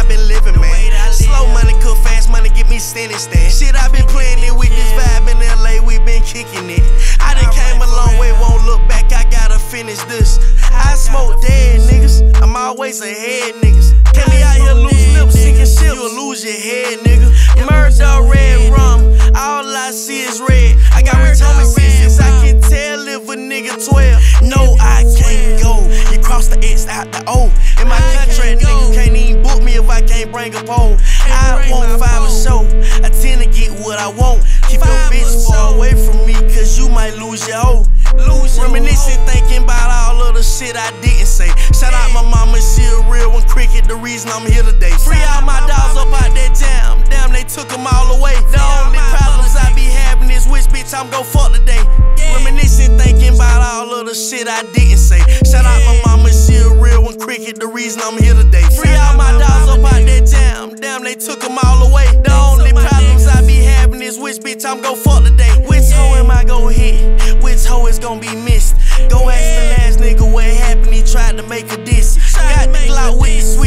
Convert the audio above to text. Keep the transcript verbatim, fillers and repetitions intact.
I been living, man. Slow money, cook fast money, get me standing stand. Shit, I been playing it with this vibe in L A, we been kicking it. I done came a long way, won't look back, I gotta finish this. I smoke dead niggas, I'm always ahead niggas. Can't be out here lose lips, sinking ships, you'll lose your head, nigga. Murder, red rum, all I see is red. I got rich homies since I can tell if a nigga twelve. No, I can't go. You cross the X out the O. In my contract, nigga can't even book me if I can't bring a pole. I want five a show. I tend to get what I want. Keep your bitch far away from me, cause you might lose your hoe. Reminiscing, thinking about all of the shit I didn't say. Shout out my mama, she a real one. Cricket, the reason I'm here today. Free all my dogs up out that jam. Damn, they took them all away. The only problems I be having is which bitch I'm gon' fuck today. Reminiscing, thinking about all of the shit I didn't say. Shout out my mama, she a real one. Cricket, the reason I'm here today. Free all my dogs up out that jam. Damn, they took them all away. The only problems I be having is which bitch I'm gon' fuck today. Which hoe am I gon' hit? Which hoe is gon' be missed? Go ask the last nigga what happened, he tried to make a diss. Got the Glock with the switch.